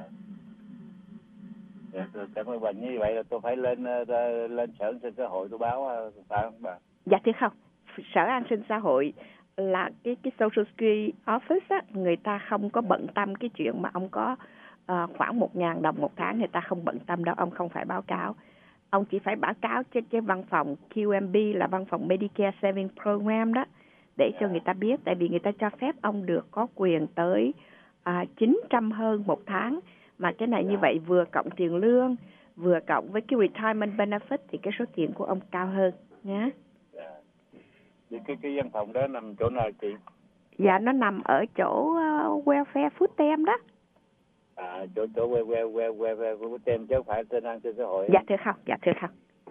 Dạ, cảm ơn bà. Như vậy là tôi phải lên lên sở an sinh xã hội tôi báo phải không bà? Dạ thưa không. Sở an sinh xã hội là cái cái Social Security Office á, người ta không có bận tâm cái chuyện mà ông có uh, khoảng một ngàn đồng một tháng, người ta không bận tâm đâu, ông không phải báo cáo. Ông chỉ phải báo cáo trên cái văn phòng Q M B là văn phòng Medicare Saving Program đó, để cho người ta biết, tại vì người ta cho phép ông được có quyền tới uh, chín trăm hơn một tháng. Mà cái này như vậy vừa cộng tiền lương, vừa cộng với cái retirement benefit thì cái số tiền của ông cao hơn nhé. Thì cái cái văn phòng đó nằm chỗ nào chị? Dạ nó nằm ở chỗ uh, welfare food stamp đó. À chỗ chỗ welfare welfare welfare food stamp chứ không phải trên an sinh xã hội. Dạ thưa không, dạ thưa không.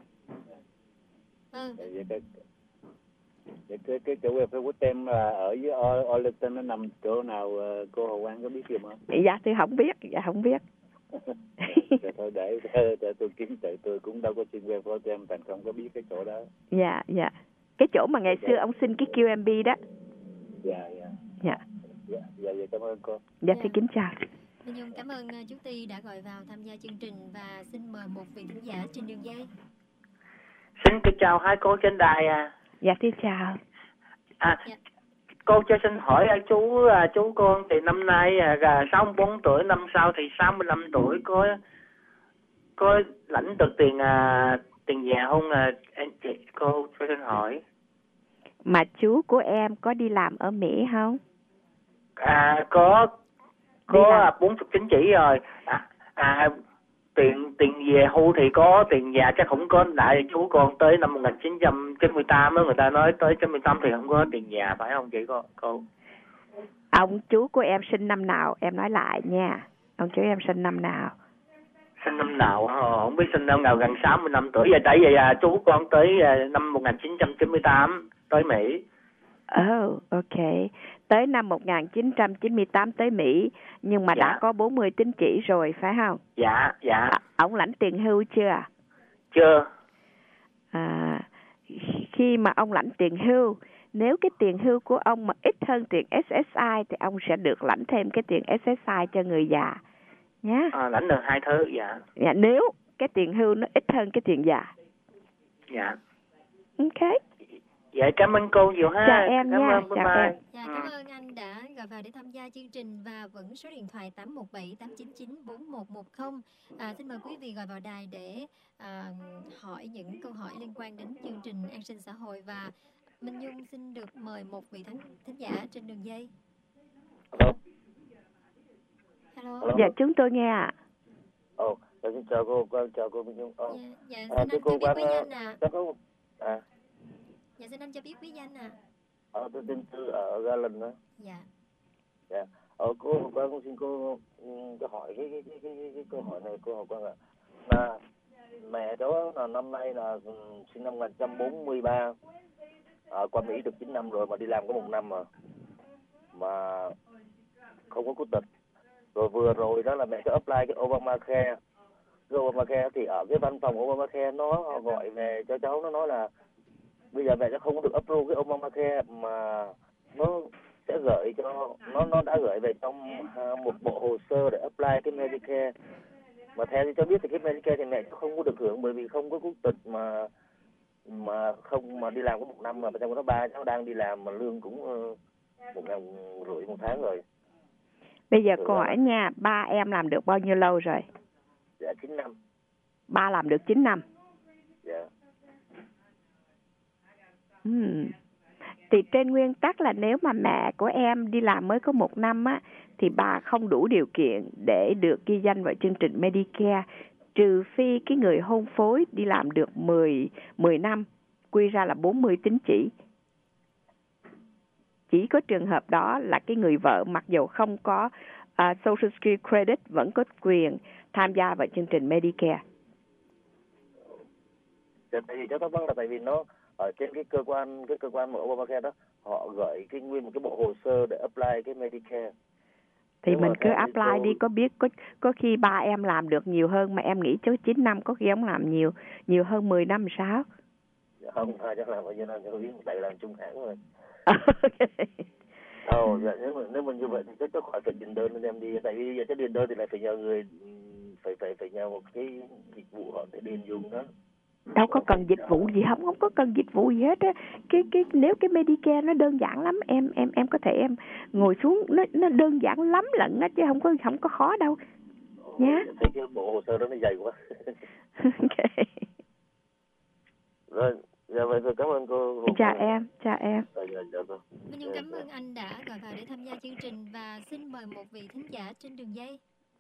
Ừ. Vậy cái cái cái, cái chỗ welfare food stamp là ở dưới Arlington, nó nằm chỗ nào cô Hồ Quang có biết gì không? Dạ thưa không biết, dạ không biết. Dạ, thôi để, để tôi kiếm tự tôi cũng đâu có xin welfare food stamp, thành không có biết cái chỗ đó. Dạ dạ. Cái chỗ mà ngày xưa ông xin cái Q M B đó. Dạ, dạ. Dạ. Dạ, dạ, dạ cảm ơn cô. Dạ, thì kính chào. Minh Nhung cảm ơn chú Ty đã gọi vào tham gia chương trình và xin mời một vị thính giả trên đường dây. Xin kính chào hai cô trên đài. À. Dạ, thưa chào. À, dạ. Cô cho xin hỏi chú chú con thì năm nay sáu mươi bốn tuổi, năm sau thì sáu mươi lăm tuổi, có có lãnh được tiền à, tiền già không à, anh chị cô cho xin hỏi. Mà chú của em có đi làm ở Mỹ không? À có có bốn mươi chín chỉ rồi. À, à tiền tiền về hưu thì có, tiền già chắc không có. Đại chú con tới năm một nghìn chín trăm chín mươi tám đó, người ta nói tới chín mươi tám thì không có tiền già phải không chị cô? Cô. Ông chú của em sinh năm nào em nói lại nha. Ông chú em sinh năm nào? Sinh năm nào không biết, sinh năm nào, gần sáu mươi năm tuổi. Giờ tại vì à, chú con tới à, năm một nghìn chín trăm chín mươi tám tới Mỹ. Oh, ok. Tới năm một nghìn chín trăm chín mươi tám tới Mỹ, nhưng mà Dạ. đã có bốn mươi tín chỉ rồi, phải không? Dạ, dạ. À, ông lãnh tiền hưu chưa? Chưa. À, khi mà ông lãnh tiền hưu, nếu cái tiền hưu của ông mà ít hơn tiền ét ét i thì ông sẽ được lãnh thêm cái tiền ét ét i cho người già nhé. À, lãnh được hai thứ, dạ. Dạ, nếu cái tiền hưu nó ít hơn cái tiền già. Dạ. Ok. Dạ, cảm ơn cô nhiều ha. Chào em cảm nha, ơn, bye chào bye. em. Dạ, cảm ơn anh đã gọi vào để tham gia chương trình và vẫn số điện thoại tám một bảy tám chín chín bốn một một không. À, xin mời quý vị gọi vào đài để à, hỏi những câu hỏi liên quan đến chương trình an sinh xã hội. Và Minh Nhung xin được mời một vị thính thính giả trên đường dây. Hello. Hello. Dạ, chúng tôi nghe ạ. Ồ, oh, xin chào cô, con chào cô Minh Nhung. Oh. Dạ, dạ, xin à, anh cho cô biết quan, quý danh ạ. À. Có... À. Dạ, xin anh cho biết quý danh ạ. Ờ, tôi tên Tư ở Garland đó. Dạ. Dạ. Ờ, cô quan con xin cô câu hỏi cái cái, cái cái cái cái câu hỏi này cô hỏi quan ạ. Là mẹ đó là năm nay là sinh năm một nghìn chín trăm bốn mươi ba, à, qua Mỹ được chín năm rồi mà đi làm có một năm mà mà không có quốc tịch. Rồi vừa rồi đó là mẹ có apply cái Obamacare. Cái Obamacare thì ở cái văn phòng Obamacare nó gọi về cho cháu, nó nói là bây giờ mẹ sẽ không được approve cái Obamacare mà nó sẽ gửi cho nó nó đã gửi về trong uh, một bộ hồ sơ để apply cái Medicare. Mà theo như cho biết thì cái Medicare thì mẹ không có được hưởng bởi vì không có quốc tịch mà mà không mà đi làm có một năm mà trong đó ba cháu đang đi làm mà lương cũng uh, một ngàn rưỡi một tháng rồi. Bây giờ cô hỏi nha, ba em làm được bao nhiêu lâu rồi? Dạ chín năm. Ba làm được chín năm. Dạ. Hmm. Thì trên nguyên tắc là nếu mà mẹ của em đi làm mới có một năm á, thì bà không đủ điều kiện để được ghi danh vào chương trình Medicare, trừ phi cái người hôn phối đi làm được mười, mười năm, quy ra là bốn mươi tín chỉ. Chỉ có trường hợp đó là cái người vợ mặc dù không có uh, Social Security Credit vẫn có quyền tham gia vào chương trình Medicare. Tại vì cháu thắc mắc là tại vì nó ở trên cái cơ quan cái cơ quan của Obamacare đó, họ gửi cái nguyên một cái bộ hồ sơ để apply cái Medicare. Thì nếu mình cứ apply tôi... đi, có biết có có khi ba em làm được nhiều hơn mà em nghĩ cháu chín năm, có khi ông làm nhiều nhiều hơn mười năm sao? Dạ không, à, chắc làm bao nhiêu năm cháu biết, tại làm chung hãng rồi. Okay. Ồ, dạ, nếu mà nếu mà như vậy thì chắc cháu khỏi phải điền đơn nên em đi, tại vì giờ cháu điền đơn thì lại phải nhờ người phải phải phải nhờ một cái dịch vụ họ để điền dùng đó. Đâu có cần dịch vụ gì, không không có cần dịch vụ gì hết á. Cái cái nếu cái Medicare nó đơn giản lắm, em em em có thể em ngồi xuống, nó nó đơn giản lắm lận á, chứ không có không có khó đâu. Nhá. Thấy cái bộ hồ sơ đó nó dày quá. Ok. Rồi, dạ vậy rồi, cảm ơn cô. Chào em, chào em. Dạ, dạ, dạ, dạ. Minh Nhung cảm ơn anh đã gọi vào để tham gia chương trình và xin mời một vị thính giả trên đường dây.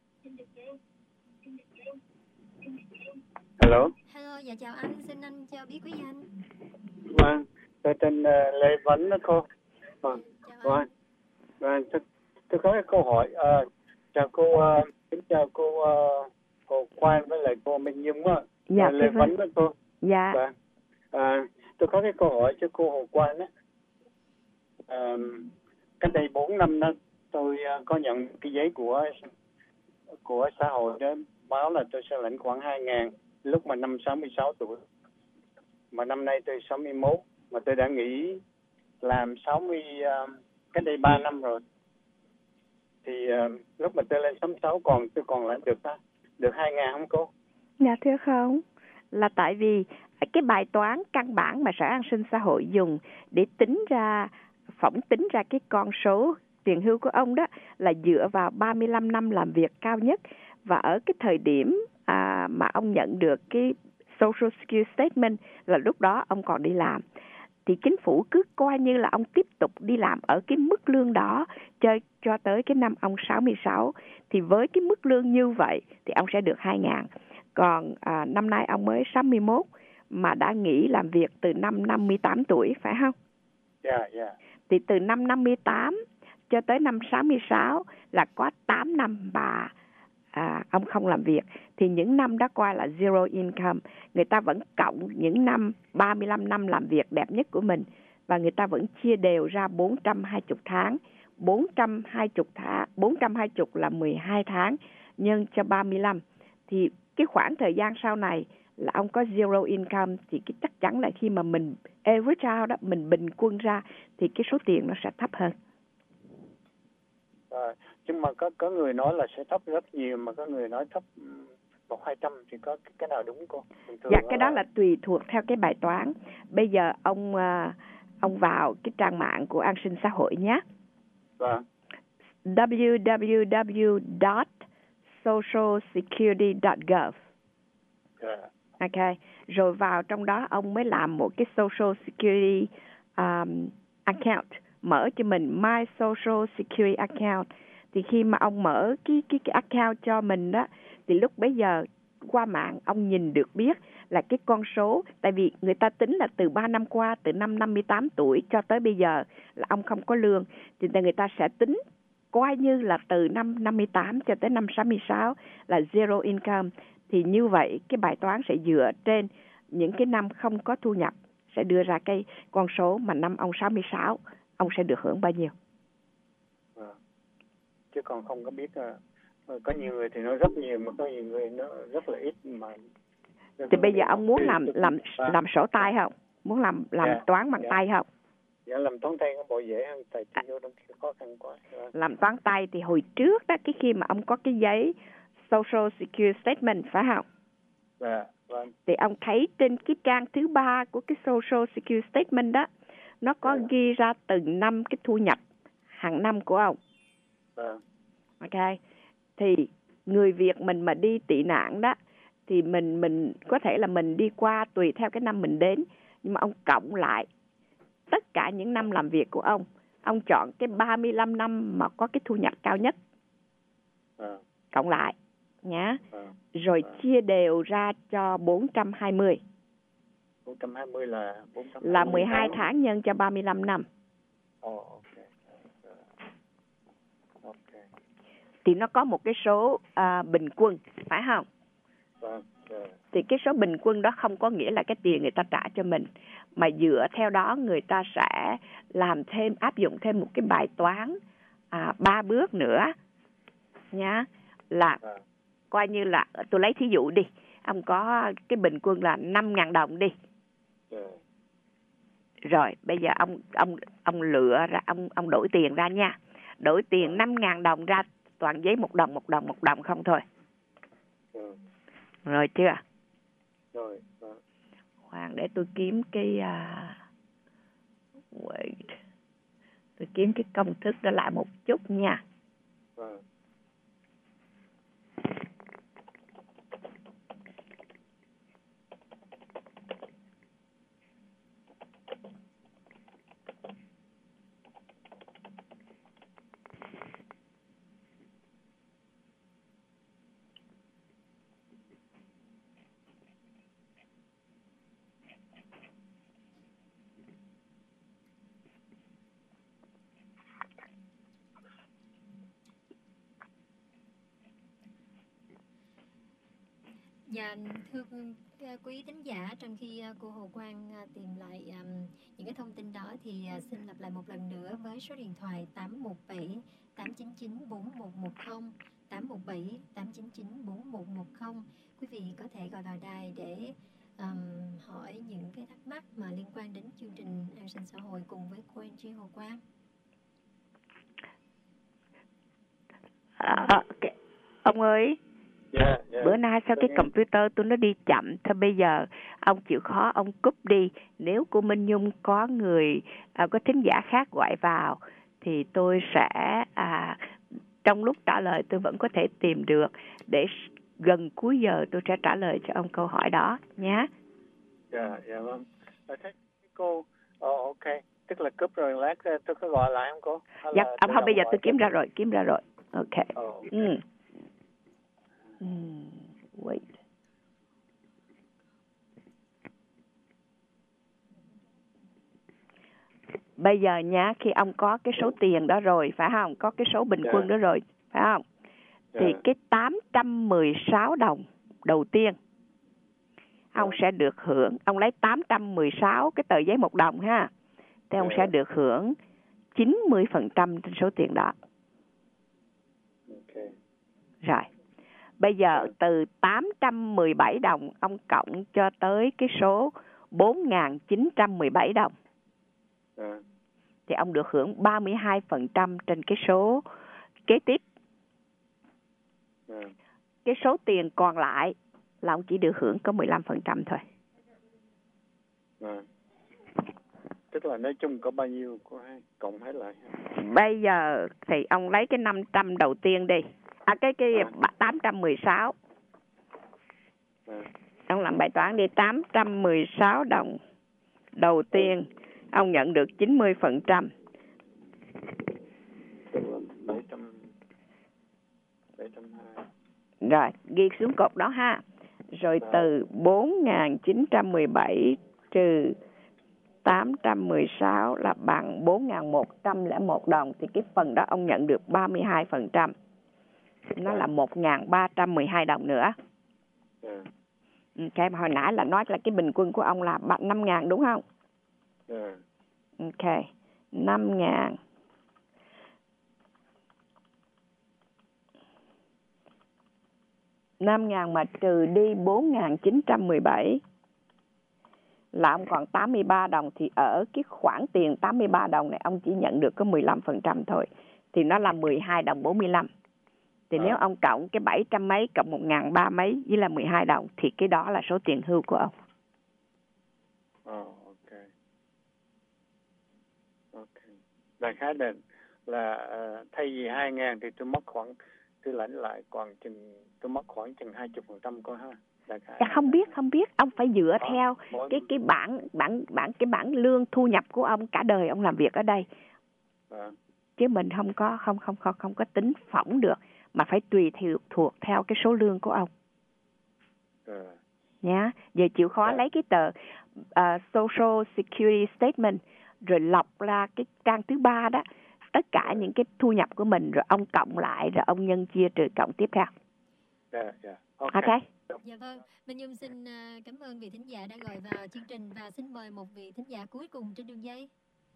Hello. Hello, dạ chào anh, xin anh cho biết quý danh. Vâng, tôi tên uh, Lê Vấn đó cô. Vâng, vâng. Vâng, tôi, tôi có cái câu hỏi. Uh, chào cô, uh, kính chào cô, uh, cô Quan với lại cô Minh Nhung á. Dạ, uh, Lê Vấn đó cô. Dạ. Vâng. Uh, tôi có cái câu hỏi cho cô Hồ Quan á. Uh, cách đây bốn năm đó, tôi uh, có nhận cái giấy của của xã hội đó báo là tôi sẽ lãnh khoảng hai ngàn lúc mà năm sáu mươi sáu tuổi. Mà năm nay tôi sáu mươi mốt, mà tôi đã nghỉ làm sáu mươi uh, cách đây ba năm rồi. Thì uh, lúc mà tôi lên sáu mươi sáu còn tôi còn lãnh được uh, được hai ngàn không cô? Dạ thưa không. Là tại vì cái bài toán căn bản mà Sở An sinh xã hội dùng để tính ra, phỏng tính ra cái con số tiền hưu của ông đó là dựa vào ba mươi lăm năm làm việc cao nhất. Và ở cái thời điểm à, mà ông nhận được cái Social Security Statement là lúc đó ông còn đi làm. Thì chính phủ cứ coi như là ông tiếp tục đi làm ở cái mức lương đó cho, cho tới cái năm ông sáu mươi sáu. Thì với cái mức lương như vậy thì ông sẽ được hai ngàn. Còn à, năm nay ông mới sáu mươi mốt mà đã nghỉ làm việc từ năm năm mươi tám tuổi, phải không? Dạ, yeah, dạ. Yeah. Thì từ năm năm mươi tám cho tới năm sáu mươi sáu là có tám năm bà à, ông không làm việc, thì những năm đó coi là zero income. Người ta vẫn cộng những năm ba mươi lăm năm làm việc đẹp nhất của mình, và người ta vẫn chia đều ra bốn trăm hai mươi tháng. bốn trăm hai mươi tháng, bốn trăm hai mươi là mười hai tháng nhân cho ba mươi lăm. Thì cái khoảng thời gian sau này là ông có zero income, thì cái chắc chắn là khi mà mình average out đó, mình bình quân ra thì cái số tiền nó sẽ thấp hơn. À, nhưng mà có có người nói là sẽ thấp rất nhiều, mà có người nói thấp một hai trăm, thì có cái nào đúng cô? Dạ, cái đó là tùy thuộc theo cái bài toán. Bây giờ ông ông vào cái trang mạng của An sinh xã hội nhé. Vâng. w w w dot social security dot gov. Yeah. Ok, rồi vào trong đó ông mới làm một cái Social Security um, account, mở cho mình My Social Security account. Thì khi mà ông mở cái cái cái account cho mình đó, thì lúc bấy giờ qua mạng ông nhìn được biết là cái con số, tại vì người ta tính là từ ba năm qua, từ năm năm mươi tám tuổi cho tới bây giờ là ông không có lương, thì người ta sẽ tính coi như là từ năm năm mươi tám cho tới năm sáu mươi sáu là zero income. Thì như vậy cái bài toán sẽ dựa trên những cái năm không có thu nhập, sẽ đưa ra cái con số mà năm ông sáu mươi sáu ông sẽ được hưởng bao nhiêu. À, chứ còn không có biết, có nhiều người thì nói rất nhiều, mà có nhiều người nó rất là ít. Mà thì bây giờ ông muốn làm làm làm sổ tay không? Muốn làm làm dạ, toán bằng dạ. tay không? Dạ, làm toán tay có bộ dễ hơn, tài chính vô đôi khi khó khăn quá. Dạ. Làm toán tay thì hồi trước đó, cái khi mà ông có cái giấy Social Security Statement phải không? Dạ, vâng. Thì ông thấy trên cái trang thứ ba của cái Social Security Statement đó, nó có dạ. ghi ra từng năm cái thu nhập hàng năm của ông. Dạ. Ok. Thì người Việt mình mà đi tị nạn đó, thì mình mình có thể là mình đi qua tùy theo cái năm mình đến, nhưng mà ông cộng lại tất cả những năm làm việc của ông, ông chọn cái ba mươi lăm năm mà có cái thu nhập cao nhất, à. cộng lại nhá, à. rồi à. chia đều ra cho bốn trăm hai mươi. bốn trăm hai mươi là bốn trăm hai mươi là mười hai tháng nhân cho ba mươi lăm năm. Oh, okay. Okay. Thì nó có một cái số uh, bình quân, phải không? Vâng. Yeah. Thì cái số bình quân đó không có nghĩa là cái tiền người ta trả cho mình, mà dựa theo đó người ta sẽ làm thêm, áp dụng thêm một cái bài toán à, ba bước nữa nhá, là à. coi như là tôi lấy thí dụ đi, ông có cái bình quân là năm ngàn đồng đi. Yeah. Rồi bây giờ ông ông ông lựa ra, ông ông đổi tiền ra nha, đổi tiền năm ngàn đồng ra toàn giấy một đồng một đồng một đồng không thôi. Yeah. Rồi chưa? Rồi. Rồi. Khoan để tôi kiếm cái uh, wait. Tôi kiếm cái công thức đó lại một chút nha. Rồi. Dạ, thưa quý thính giả, trong khi cô Hồ Quang tìm lại um, những cái thông tin đó, thì uh, xin lặp lại một lần nữa với số điện thoại tám một bảy tám chín chín bốn một một không, tám một bảy tám chín chín bốn một một không. Quý vị có thể gọi vào đài để um, hỏi những cái thắc mắc mà liên quan đến chương trình An sinh xã hội cùng với cô anh chị Hồ Quang. À, okay. Ông ơi. Yeah, yeah. Bữa nay sao cái computer tôi nó đi chậm. Thôi bây giờ ông chịu khó ông cúp đi. Nếu cô Minh Nhung có người à, có thính giả khác gọi vào thì tôi sẽ à, trong lúc trả lời tôi vẫn có thể tìm được, để gần cuối giờ tôi sẽ trả lời cho ông câu hỏi đó nhé. Dạ, dạ vâng. Thế cô, oh, ok, tức là cúp rồi, lát tôi có gọi lại không cô? Hay dạ, ông không, bây giờ tôi kiếm ra rồi, kiếm ra rồi. Ok. Oh, okay. Ừ. Hmm, wait. Bây giờ nhá, khi ông có cái số tiền đó rồi, phải không? Có cái số bình yeah. quân đó rồi, phải không? Yeah. Thì cái tám trăm mười sáu đồng đầu tiên, ông sẽ được hưởng, ông lấy tám trăm mười sáu cái tờ giấy một đồng ha, thì ông sẽ được hưởng chín mươi phần trăm trên số tiền đó. Okay. Rồi, bây giờ từ tám trăm mười bảy đồng ông cộng cho tới cái số bốn nghìn chín trăm mười bảy đồng. À. Thì ông được hưởng ba mươi hai phần trăm trên cái số kế tiếp. À. Cái số tiền còn lại là ông chỉ được hưởng có mười lăm phần trăm thôi. À. Tức là nói chung có bao nhiêu có hai, cộng hết lại. Bây giờ thì ông lấy cái năm trăm đầu tiên đi. À cái cái à. tám trăm mười sáu. À. Ông làm bài toán đi, tám trăm mười sáu đồng đầu tiên ông nhận được chín mươi phần trăm. bảy trăm, bảy trăm hai. Rồi, ghi xuống cột đó ha. Rồi à. Từ bốn nghìn chín trăm mười bảy trừ tám trăm mười sáu là bằng bốn nghìn một trăm lẻ một đồng. Thì cái phần đó ông nhận được ba mươi hai phần trăm. Nó là một nghìn ba trăm mười hai đồng nữa. À. Cái hồi nãy là nói là cái bình quân của ông là năm nghìn đúng không? À. Ok, năm nghìn. năm nghìn mà trừ đi bốn nghìn chín trăm mười bảy là ông còn tám mươi ba đồng. Thì ở cái khoản tiền tám mươi ba đồng này ông chỉ nhận được có mười lăm phần trăm thôi. Thì nó là mười hai đồng bốn mươi lăm. Thì à. Nếu ông cộng cái bảy trăm mấy cộng một nghìn ba mấy với là mười hai đồng thì cái đó là số tiền hưu của ông. Oh, ok. Ok. Đại khái là, là uh, thay vì hai ngàn thì tôi mất khoảng, tôi lãnh lại còn chừng, tôi mất khoảng chừng hai mươi phần trăm coi ha. Dạ không biết, không biết. Ông phải dựa à, theo mỗi... cái cái bảng bảng bảng cái bảng lương thu nhập của ông cả đời ông làm việc ở đây. À. Chứ mình không có không không không không có tính phỏng được, mà phải tùy theo thuộc theo cái số lương của ông. À. Nhá, giờ chịu khó à. lấy cái tờ uh, Social Security Statement rồi lọc ra cái trang thứ ba đó, tất cả những cái thu nhập của mình rồi ông cộng lại rồi ông nhân chia trừ cộng tiếp theo. Yeah, yeah. Ok. Okay. Dạ vâng, Minh Nhung xin cảm ơn vị thính giả đã gọi vào chương trình và xin mời một vị thính giả cuối cùng trên đường dây.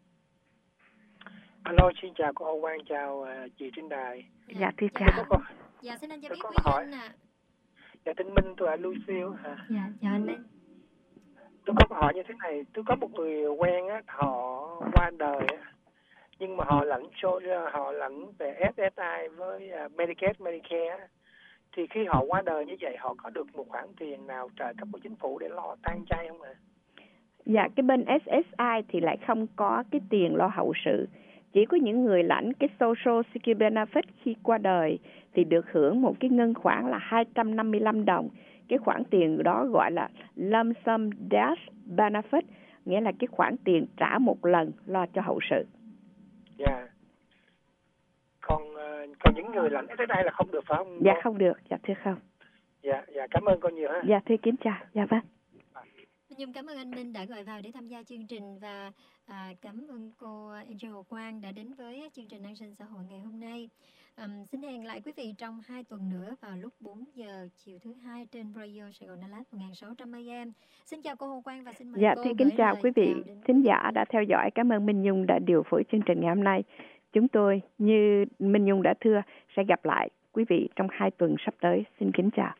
Alo, xin chào cô Âu Quang, chào uh, chị trên đài. Dạ, dạ thưa chào. Dạ, dạ xin anh cho biết quý hỏi. danh ạ. Dạ, tên Minh, tôi ở Louisville. À. Dạ, chào anh Minh. Tôi có câu hỏi như thế này, tôi có một người quen á, họ qua đời á, nhưng mà họ lãnh số, họ lãnh về ét ét i với uh, Medicaid, Medicare. Thì khi họ qua đời như vậy, họ có được một khoản tiền nào trợ cấp của chính phủ để lo tang chay không ạ? Dạ, cái bên ét ét i thì lại không có cái tiền lo hậu sự. Chỉ có những người lãnh cái Social Security Benefit khi qua đời thì được hưởng một cái ngân khoản là hai trăm năm mươi lăm đồng. Cái khoản tiền đó gọi là lump sum death benefit, nghĩa là cái khoản tiền trả một lần lo cho hậu sự. Dạ. Yeah. Còn uh, còn những người lãnh ét ét i là không được phải không? Dạ không được, dạ thưa không. Dạ, dạ cảm ơn cô nhiều ha. Dạ thưa kính chào, dạ vâng. Minh cảm ơn anh Minh đã gọi vào để tham gia chương trình và à, cảm ơn cô Angel Quang đã đến với chương trình An sinh xã hội ngày hôm nay. Um, xin hẹn lại quý vị trong hai tuần nữa vào lúc bốn giờ chiều thứ hai trên Radio Sài Gòn Đà Lạt một nghìn sáu trăm A M. Xin chào cô Hồ Quang và xin mời dạ, cô. Dạ, kính chào quý vị thính giả đã theo dõi. Cảm ơn Minh Nhung đã điều phối chương trình ngày hôm nay. Chúng tôi như Minh Nhung đã thưa sẽ gặp lại quý vị trong hai tuần sắp tới. Xin kính chào.